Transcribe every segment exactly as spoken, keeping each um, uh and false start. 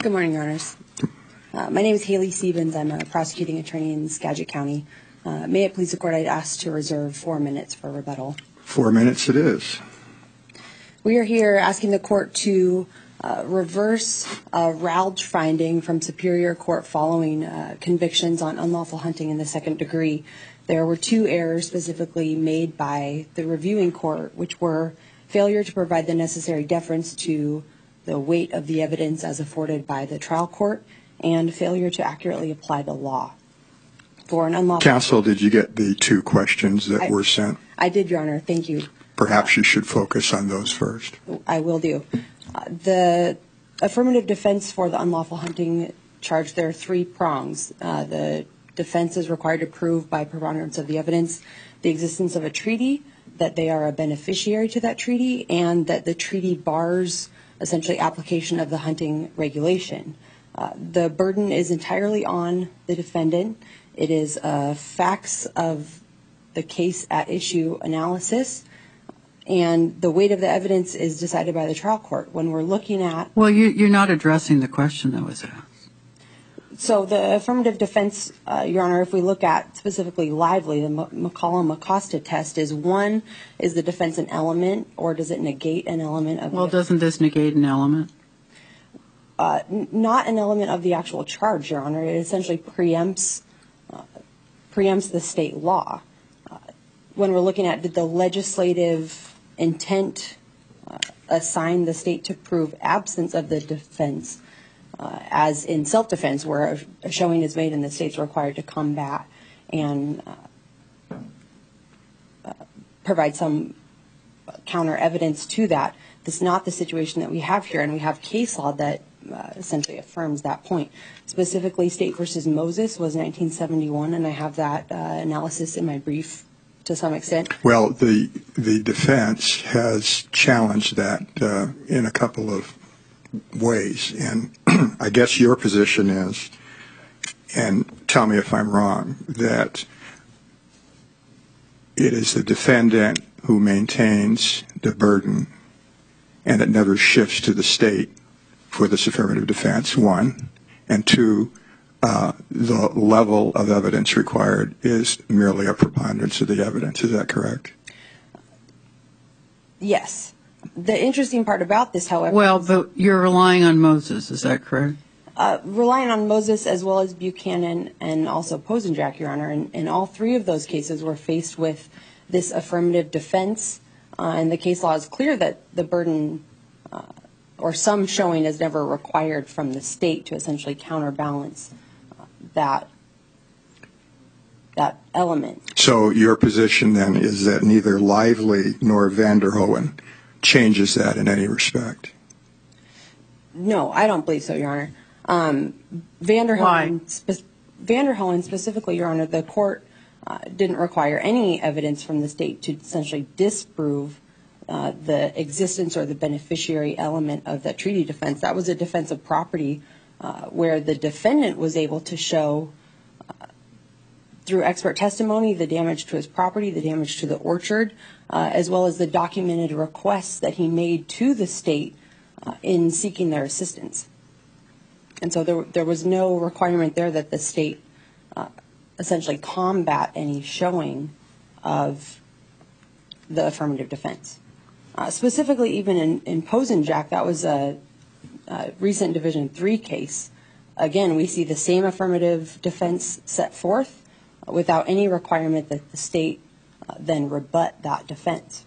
Good morning, Your Honors. Uh, my name is Haley Stevens. I'm a prosecuting attorney in Skagit County. Uh, may it please the Court, I'd ask to reserve four minutes for rebuttal. Four minutes it is. We are here asking the Court to uh, reverse a Rauch finding from Superior Court following uh, convictions on unlawful hunting in the second degree. There were two errors specifically made by the reviewing court, which were failure to provide the necessary deference to the weight of the evidence as afforded by the trial court, and failure to accurately apply the law. For an unlawful Counsel, did you get the two questions that I, were sent? I did, Your Honor. Thank you. Perhaps you should focus on those first. I will do. Uh, the affirmative defense for the unlawful hunting charge, there are three prongs. Uh, the defense is required to prove by preponderance of the evidence the existence of a treaty, that they are a beneficiary to that treaty, and that the treaty bars essentially application of the hunting regulation. Uh, the burden is entirely on the defendant. It is uh, facts of the case at issue analysis, and the weight of the evidence is decided by the trial court. When we're looking at... Well, you, you're not addressing the question that was asked. So the affirmative defense, uh, Your Honor, if we look at specifically Lively, the McCollum-Acosta test is, one, is the defense an element, or does it negate an element of... Well, doesn't this negate an element? Uh, n- not an element of the actual charge, Your Honor. It essentially preempts, uh, preempts the state law. Uh, when we're looking at did the legislative intent uh, assign the state to prove absence of the defense, Uh, as in self-defense, where a showing is made and the state's required to combat and uh, uh, provide some counter evidence to that. That's not the situation that we have here, and we have case law that uh, essentially affirms that point. Specifically, State versus Moses was nineteen seventy-one, and I have that uh, analysis in my brief to some extent. Well, the the defense has challenged that uh, in a couple of ways, and I guess your position is, and tell me if I'm wrong, that it is the defendant who maintains the burden and it never shifts to the state for this affirmative defense, one, and two, uh, the level of evidence required is merely a preponderance of the evidence. Is that correct? Yes. The interesting part about this, however... Well, but you're relying on Moses, is that correct? Uh, relying on Moses as well as Buchanan and also Posenjack, Your Honor. And, and all three of those cases were faced with this affirmative defense. Uh, and the case law is clear that the burden uh, or some showing is never required from the state to essentially counterbalance uh, that that element. So your position then is that neither Lively nor Vanderhoeven changes that in any respect? No, I don't believe so, Your Honor. Um, Vanderhoeven, spe- Vanderhoeven specifically, Your Honor, the court uh, didn't require any evidence from the state to essentially disprove uh, the existence or the beneficiary element of that treaty defense. That was a defense of property uh, where the defendant was able to show uh, through expert testimony the damage to his property, the damage to the orchard, uh, as well as the documented requests that he made to the state uh, in seeking their assistance. And so there, there was no requirement there that the state uh, essentially combat any showing of the affirmative defense. Uh, specifically, even in, in Posenjack, that was a, a recent Division three case. Again, we see the same affirmative defense set forth without any requirement that the state uh, then rebut that defense.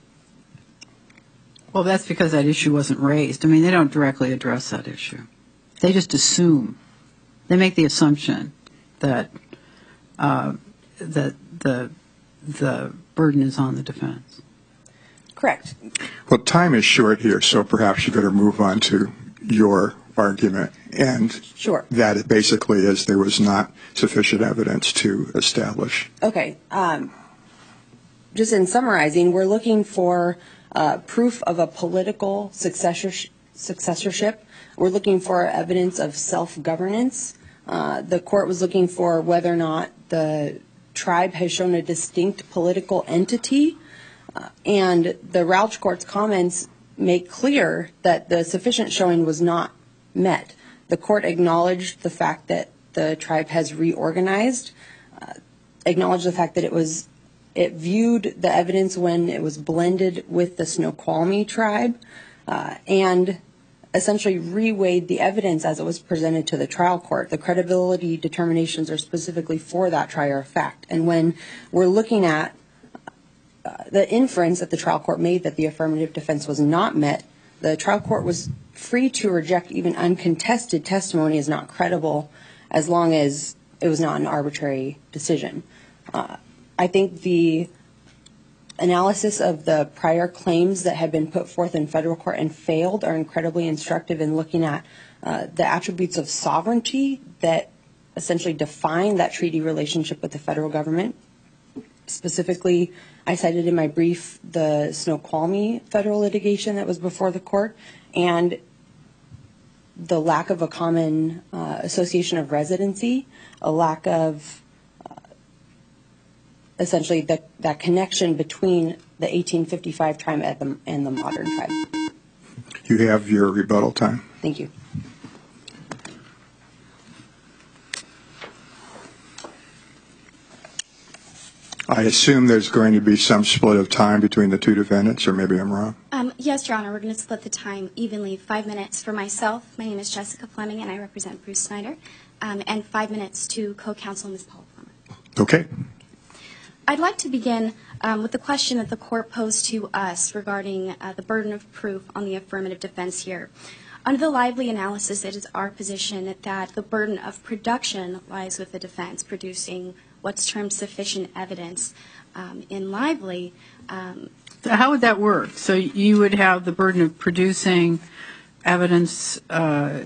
Well, that's because that issue wasn't raised. I mean, they don't directly address that issue. They just assume. They make the assumption that uh, that the the burden is on the defense. Correct. Well, time is short here, so perhaps you better move on to your argument. And sure. That it basically is there was not sufficient evidence to establish. Okay. Um, just in summarizing, we're looking for uh, proof of a political successor- successorship. We're looking for evidence of self-governance. Uh, the court was looking for whether or not the tribe has shown a distinct political entity. Uh, and the Rauch court's comments make clear that the sufficient showing was not met. the court acknowledged the fact that the tribe has reorganized, uh, acknowledged the fact that it was, it viewed the evidence when it was blended with the Snoqualmie tribe, uh, and essentially reweighed the evidence as it was presented to the trial court. The credibility determinations are specifically for that trier of fact. And when we're looking at uh, the inference that the trial court made that the affirmative defense was not met, the trial court was free to reject even uncontested testimony as not credible as long as it was not an arbitrary decision. Uh, I think the analysis of the prior claims that had been put forth in federal court and failed are incredibly instructive in looking at uh, the attributes of sovereignty that essentially define that treaty relationship with the federal government. Specifically, I cited in my brief the Snoqualmie federal litigation that was before the court and the lack of a common uh, association of residency, a lack of essentially the, that connection between the eighteen fifty-five tribe and the, and the modern tribe. You have your rebuttal time. Thank you. I assume there's going to be some split of time between the two defendants, or maybe I'm wrong. Um, yes, Your Honor, we're going to split the time evenly. Five minutes for myself. My name is Jessica Fleming, and I represent Bruce Snyder, um, and five minutes to co-counsel Miz Paula Plummer. Okay. I'd like to begin um, with the question that the court posed to us regarding uh, the burden of proof on the affirmative defense here. Under the Lively analysis, it is our position that the burden of production lies with the defense, producing what's termed sufficient evidence. Um, in Lively, um, So how would that work? So you would have the burden of producing evidence uh,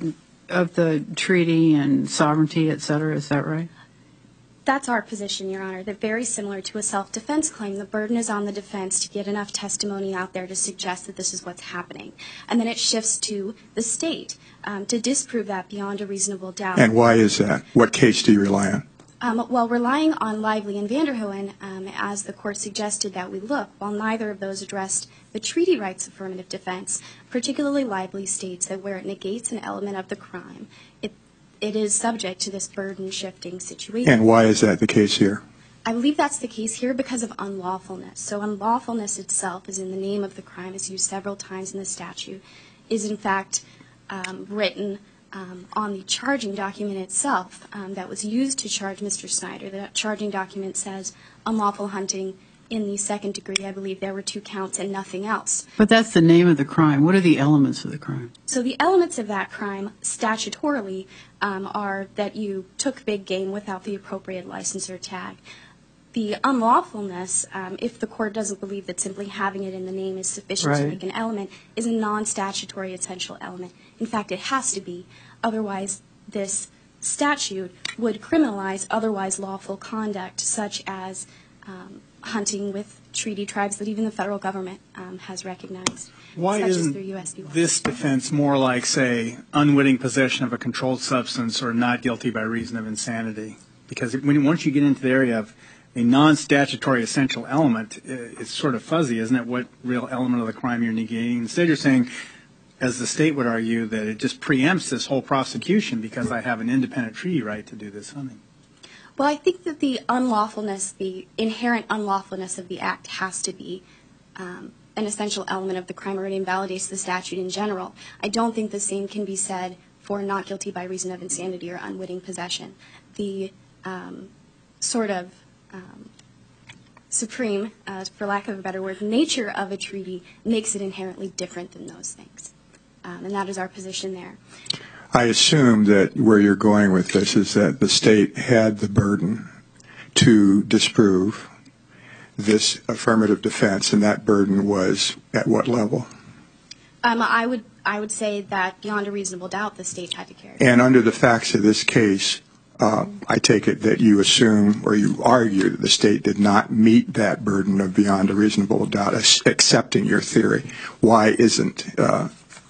of the treaty and sovereignty, et cetera, is that right? That's our position, Your Honor. That very similar to a self-defense claim, the burden is on the defense to get enough testimony out there to suggest that this is what's happening. And then it shifts to the state um, to disprove that beyond a reasonable doubt. And why is that? What case do you rely on? Um, well, relying on Lively and Vanderhoeven, um, as the court suggested that we look, while neither of those addressed the treaty rights affirmative defense, particularly Lively states that where it negates an element of the crime, it it is subject to this burden-shifting situation. And why is that the case here? I believe that's the case here because of unlawfulness. So unlawfulness itself is in the name of the crime, is used several times in the statute, is in fact um, written um, on the charging document itself um, that was used to charge Mister Snyder. The charging document says unlawful hunting in the second degree. I believe there were two counts and nothing else. But that's the name of the crime. What are the elements of the crime? So the elements of that crime statutorily um, are that you took big game without the appropriate license or tag. The unlawfulness, um, if the court doesn't believe that simply having it in the name is sufficient Right. to make an element, is a non-statutory essential element. In fact, it has to be. Otherwise, this statute would criminalize otherwise lawful conduct, such as um, hunting with treaty tribes that even the federal government um, has recognized. Why such as isn't through U S B this defense more like, say, unwitting possession of a controlled substance or not guilty by reason of insanity? Because when, once you get into the area of a non-statutory essential element, it's sort of fuzzy, isn't it, what real element of the crime you're negating? Instead, you're saying, as the state would argue, that it just preempts this whole prosecution because I have an independent treaty right to do this hunting. Well, I think that the unlawfulness, the inherent unlawfulness of the act has to be um, an essential element of the crime, or it invalidates the statute in general. I don't think the same can be said for not guilty by reason of insanity or unwitting possession. The um, sort of um, supreme, uh, for lack of a better word, nature of a treaty makes it inherently different than those things. Um, and that is our position there. I assume that where you're going with this is that the state had the burden to disprove this affirmative defense, and that burden was at what level? Um, I would I would say that beyond a reasonable doubt, the state had to carry it. And under the facts of this case, uh, I take it that you assume or you argue that the state did not meet that burden of beyond a reasonable doubt, accepting your theory. Why isn't uh,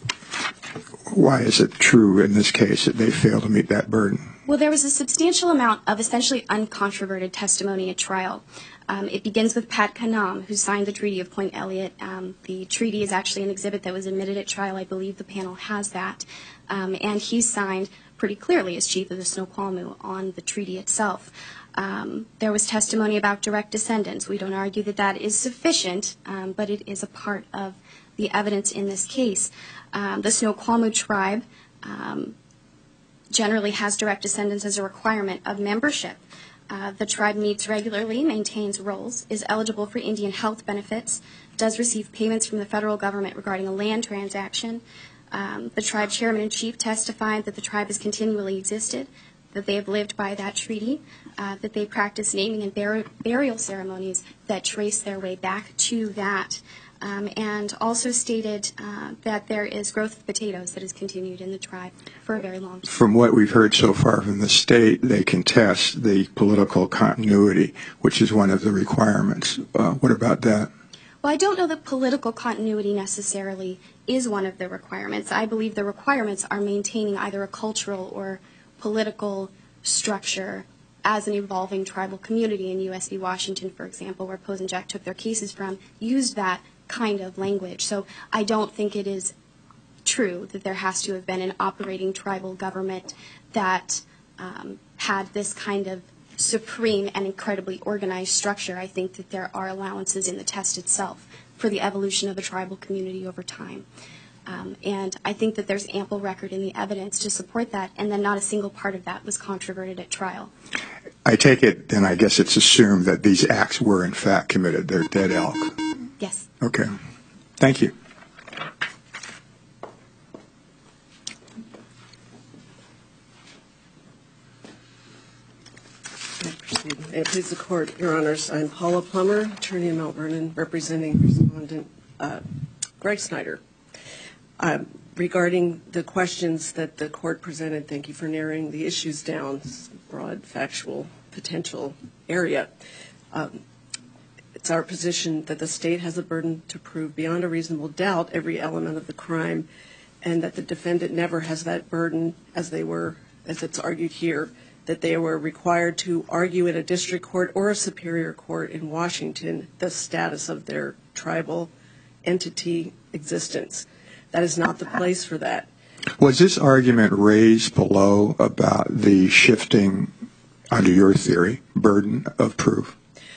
why is it true in this case that they failed to meet that burden? Well, there was a substantial amount of essentially uncontroverted testimony at trial. Um, it begins with Pat Kanam, who signed the Treaty of Point Elliott. Um, the treaty is actually an exhibit that was admitted at trial. I believe the panel has that. Um, and he signed pretty clearly as chief of the Snoqualmie on the treaty itself. Um, there was testimony about direct descendants. We don't argue that that is sufficient, um, but it is a part of the evidence in this case. Um, the Snoqualmie tribe um, generally has direct descendants as a requirement of membership. Uh, the tribe meets regularly, maintains rolls, is eligible for Indian health benefits, does receive payments from the federal government regarding a land transaction. Um, the tribe chairman and chief testified that the tribe has continually existed, that they have lived by that treaty, uh, that they practice naming and bur- burial ceremonies that trace their way back to that. Um, and also stated uh, that there is growth of potatoes that has continued in the tribe for a very long time. From what we've heard so far from the state, they contest the political continuity, which is one of the requirements. Uh, what about that? Well, I don't know that political continuity necessarily is one of the requirements. I believe the requirements are maintaining either a cultural or political structure as an evolving tribal community. In U S V Washington, for example, where Pose and Jack took their cases from, used that kind of language. So I don't think it is true that there has to have been an operating tribal government that um, had this kind of supreme and incredibly organized structure. I think that there are allowances in the test itself for the evolution of the tribal community over time. Um, and I think that there's ample record in the evidence to support that, and then not a single part of that was controverted at trial. I take it, then I guess it's assumed that these acts were in fact committed. They're dead elk. Yes. Okay. Thank you. May it please the Court, Your Honors. I'm Paula Plummer, attorney in Mount Vernon, representing respondent uh, Greg Snyder. Um, regarding the questions that the Court presented, thank you for narrowing the issues down, broad, factual, potential area. Um, it's our position that the state has a burden to prove beyond a reasonable doubt every element of the crime, and that the defendant never has that burden, as they were, as it's argued here, that they were required to argue in a district court or a superior court in Washington the status of their tribal entity existence. That is not the place for that. Was this argument raised below about the shifting, under your theory, burden of proof?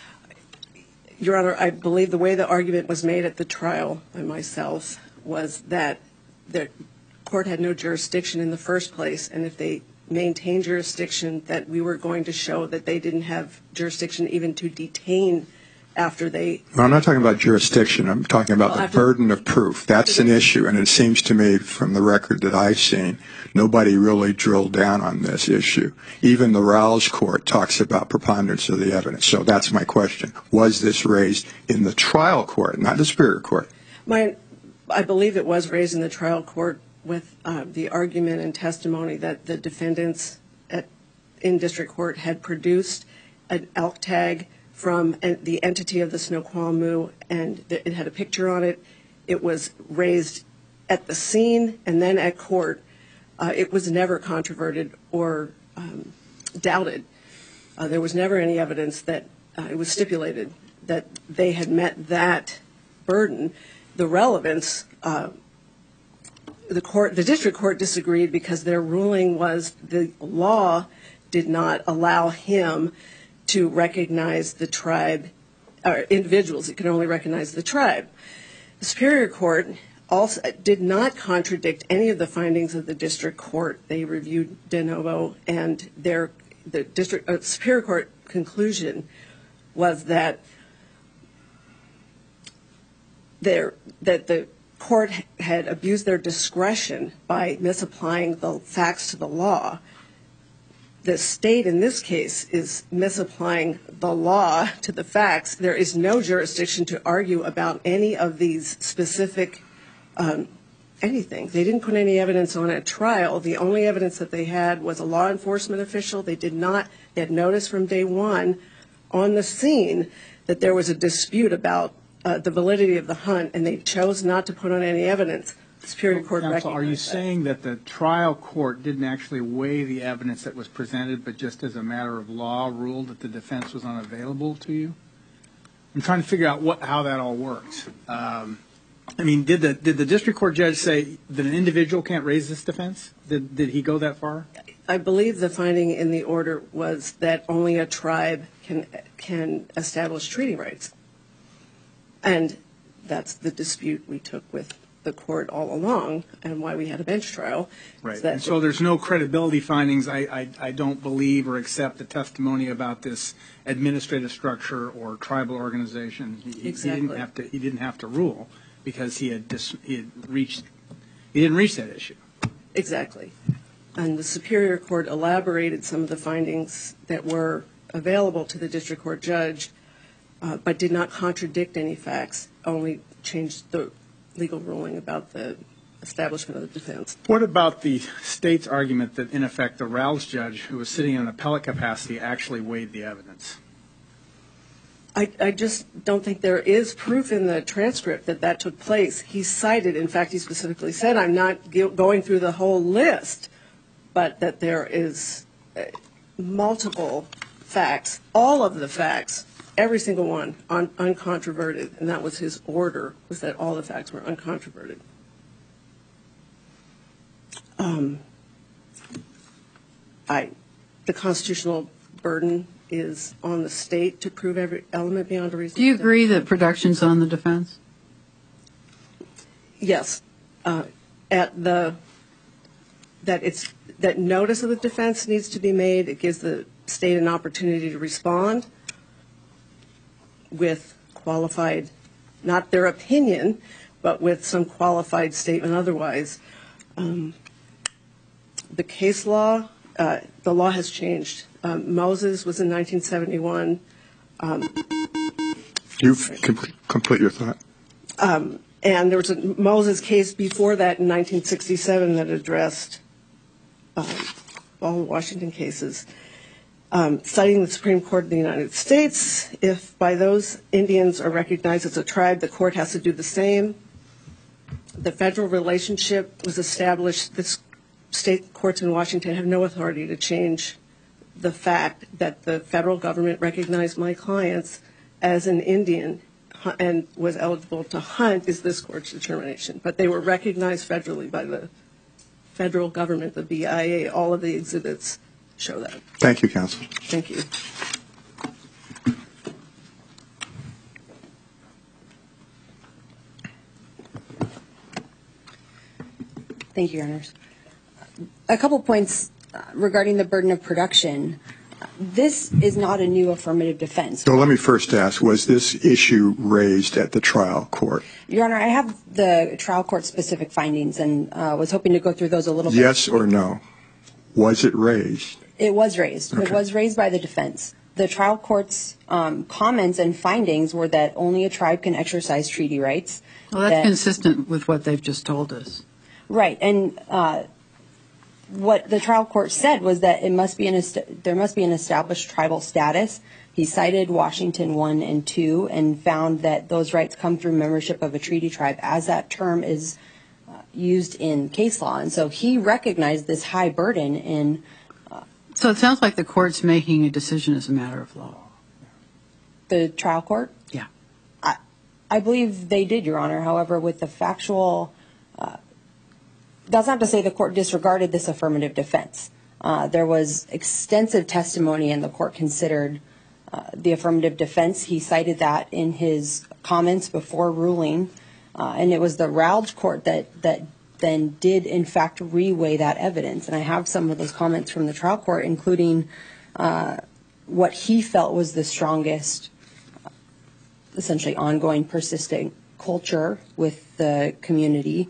Your Honor, I believe the way the argument was made at the trial by myself was that the court had no jurisdiction in the first place, and if they maintained jurisdiction, that we were going to show that they didn't have jurisdiction even to detain after they... Well, I'm not talking about jurisdiction. I'm talking about well, the after, burden of proof. That's an issue, and it seems to me from the record that I've seen, nobody really drilled down on this issue. Even the Rouse Court talks about preponderance of the evidence. So that's my question. Was this raised in the trial court, not the superior court? My, I believe it was raised in the trial court with uh, the argument and testimony that the defendants at, in district court had produced an elk tag from the entity of the Snoqualmie, and it had a picture on it. It was raised at the scene and then at court. Uh, it was never controverted or um, doubted. Uh, there was never any evidence that uh, it was stipulated that they had met that burden. The relevance, uh, the court, the district court disagreed because their ruling was the law did not allow him to recognize the tribe, or individuals. It could only recognize the tribe. The superior court also did not contradict any of the findings of the district court. They reviewed de novo, and their the district uh, superior court conclusion was that there that the court had abused their discretion by misapplying the facts to the law. The state in this case is misapplying the law to the facts. There is no jurisdiction to argue about any of these specific um, anything. They didn't put any evidence on at trial. The only evidence that they had was a law enforcement official. They did not, they had noticed from day one on the scene that there was a dispute about uh, the validity of the hunt, and they chose not to put on any evidence. The Superior Court recognized that. Counsel, are you saying that the trial court didn't actually weigh the evidence that was presented, but just as a matter of law ruled that the defense was unavailable to you? I'm trying to figure out what how that all works. Um, I mean, did the did the district court judge say that an individual can't raise this defense? Did did he go that far? I believe the finding in the order was that only a tribe can can establish treaty rights, and that's the dispute we took with the court all along, and why we had a bench trial. Right. That And so there's no credibility findings. I, I I don't believe or accept the testimony about this administrative structure or tribal organization. He, Exactly. he didn't have to. He didn't have to rule because he had dis, he had reached. He didn't reach that issue. Exactly. And the Superior Court elaborated some of the findings that were available to the district court judge, uh, but did not contradict any facts, only changed the legal ruling about the establishment of the defense. What about the state's argument that, in effect, the Rouse judge, who was sitting in an appellate capacity, actually weighed the evidence? I, I just don't think there is proof in the transcript that that took place. He cited, in fact, he specifically said, I'm not going through the whole list, but that there is uh, multiple facts, all of the facts, every single one, un- uncontroverted, and that was his order, was that all the facts were uncontroverted. Um, I, the constitutional burden is on the state to prove every element beyond a reasonable doubt. Do you agree that production's on the defense? Yes. Uh, at the, that it's, that notice of the defense needs to be made. It gives the state an opportunity to respond with qualified, not their opinion, but with some qualified statement otherwise. Um, the case law, uh, the law has changed. Um, Moses was in nineteen seventy-one. Um, You com- complete your thought. Um, and there was a Moses case before that in nineteen sixty-seven that addressed um, all the Washington cases, um, citing the Supreme Court of the United States. If by those Indians are recognized as a tribe, the court has to do the same. The federal relationship was established. The state courts in Washington have no authority to change the fact that the federal government recognized my clients as an Indian and was eligible to hunt is this court's determination. But they were recognized federally by the federal government, the B I A. All of the exhibits show that. Thank you, counsel. Thank you. Thank you, Your Honors. A couple points uh, regarding the burden of production. This is not a new affirmative defense. So let me first ask, was this issue raised at the trial court? Your Honor, I have the trial court specific findings and uh, was hoping to go through those a little bit. Yes or no? Was it raised? It was raised. Okay. It was raised by the defense. The trial court's um, comments and findings were that only a tribe can exercise treaty rights. Well, that's that, consistent with what they've just told us. Right, and uh, what the trial court said was that it must be an est- there must be an established tribal status. He cited Washington one and two and found that those rights come through membership of a treaty tribe, as that term is uh, used in case law. And so he recognized this high burden in. Uh, so it sounds like the court's making a decision as a matter of law. The trial court? Yeah. I, I believe they did, Your Honor. However, with the factual. Uh, That's not to say the court disregarded this affirmative defense. Uh, there was extensive testimony, and the court considered uh, the affirmative defense. He cited that in his comments before ruling, uh, and it was the Rowlge court that, that then did, in fact, reweigh that evidence. And I have some of those comments from the trial court, including uh, what he felt was the strongest, essentially ongoing, persistent culture with the community.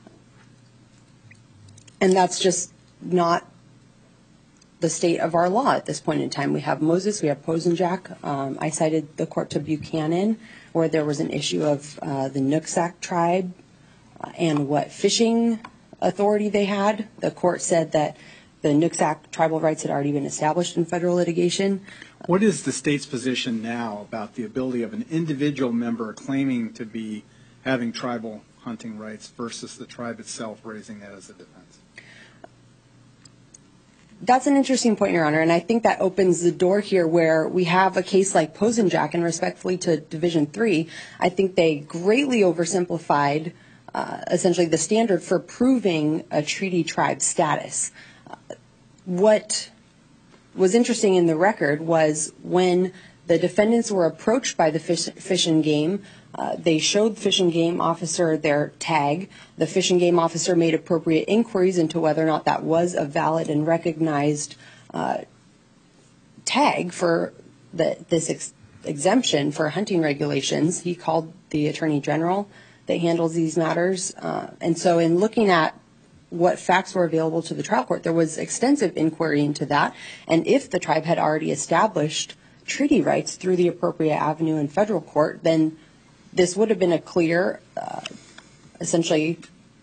And that's just not the state of our law at this point in time. We have Moses, we have Posenjack. Um, I cited the court to Buchanan, where there was an issue of uh, the Nooksack tribe uh, and what fishing authority they had. The court said that the Nooksack tribal rights had already been established in federal litigation. What is the state's position now about the ability of an individual member claiming to be having tribal hunting rights versus the tribe itself raising that as a defense? That's an interesting point, Your Honor, and I think that opens the door here where we have a case like Posenjak, and respectfully to Division three, I think they greatly oversimplified uh, essentially the standard for proving a treaty tribe status. Uh, what was interesting in the record was when the defendants were approached by the fish, fish and game, uh, they showed the fish and game officer their tag. The fish and game officer made appropriate inquiries into whether or not that was a valid and recognized uh, tag for the, this ex- exemption for hunting regulations. He called the Attorney General that handles these matters. Uh, and so in looking at what facts were available to the trial court, there was extensive inquiry into that. And if the tribe had already established treaty rights through the appropriate avenue in federal court, then this would have been a clear, uh, essentially,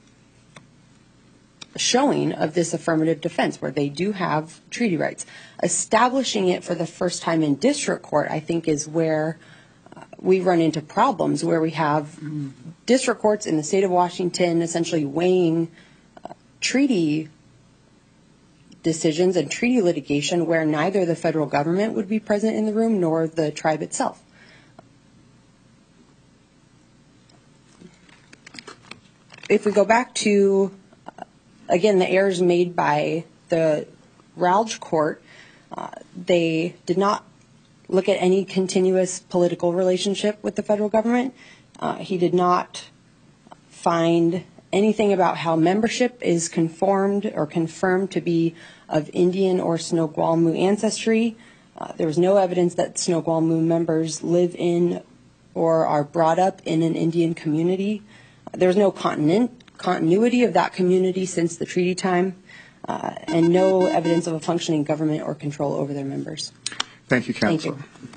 showing of this affirmative defense where they do have treaty rights. Establishing it for the first time in district court, I think, is where uh, we run into problems, where we have mm-hmm. district courts in the state of Washington essentially weighing uh, treaty decisions and treaty litigation where neither the federal government would be present in the room nor the tribe itself. If we go back to, uh, again, the errors made by the Rauch court, uh, they did not look at any continuous political relationship with the federal government. Uh, he did not find anything about how membership is conformed or confirmed to be of Indian or Snoqualmie ancestry. Uh, there was no evidence that Snoqualmie members live in or are brought up in an Indian community. There's no continent, continuity of that community since the treaty time, uh, and no evidence of a functioning government or control over their members. Thank you, counsel. Thank you.